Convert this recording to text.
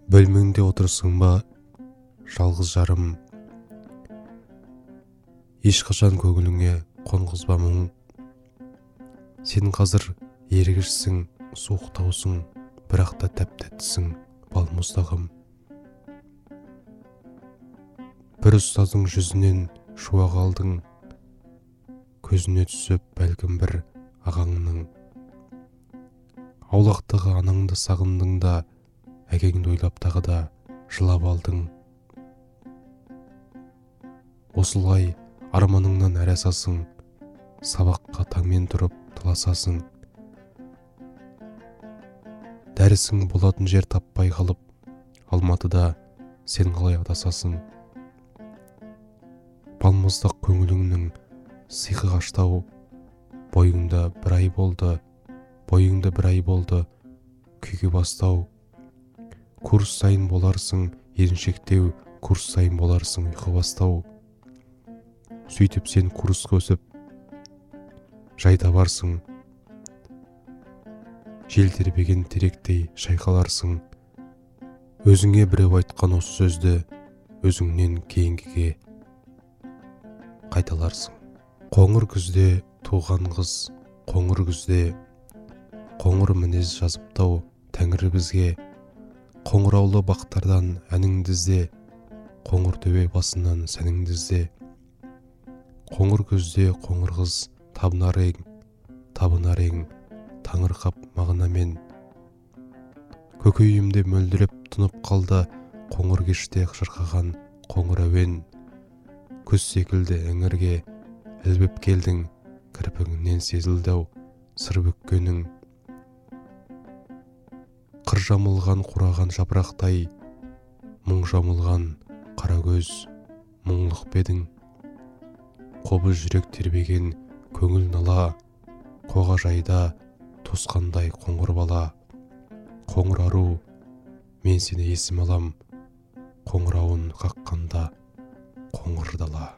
Бөлмеңде отырсың ба, жалғыз жарым, ешқашан көңіліңе қонғызба мұң. Сен қазір ергішсің, суықтаусың, бірақ та тәп-тәттісің, балмұздағым. Бір ұстаздың жүзінен шуақ алдың, көзіне түсіп бәлкім бір ағаңның. Аулақтағы анаңды сағындың да, әкеңді ойлап тағы да жылап алдың. Осылай арманыңнан әрі асасың, сабаққа таңмен тұрып таласасың. Дәрісің болатын жер таппай қалып, Алматыда сен қалай адасасың. Балмұздақ көңіліңнің сиқы қаштау, бойыңда бір ай болды, күйге бастау. Курс сайын боларсың еріншектеу, курс сайын боларсың ұйқы бастау. Сөйтіп сен курсқа өсіп, жай табарсың. Жел тербеген теректей шайқаларсың. Өзіңе біреу айтқан осы сөзді өзіңнен кейінгіге қайталарсың. Қоңыр күзде туған қыз, қоңыр күзде қоңыр мінез жазыптау Тәңір бізге. Қоңыраулы бақтардан әніңді ізде, қоңыр төбе басынан сәніңді ізде. Қоңыр күзде қоңыр қыз табынар ең, таңырқап мағынамен. Көкейімде мөлдіреп тұнып қалды, қоңыр кеште шырқаған қоңыр әуен. Күз секілді іңірге ілбіп келдің, кірпігіңнен сезілді-ау сыр бүккенің. Қыр жамылған қураған жапырақтай, мұң жамылған қара көз, мұңлық бедің. Қобыз жүрек тербеген көңіл нала, қоғажайда тосқандай қоңыр бала. Қоңыр ару, мен сені есіме алам, қоңырауын қаққанда қоңыр дала.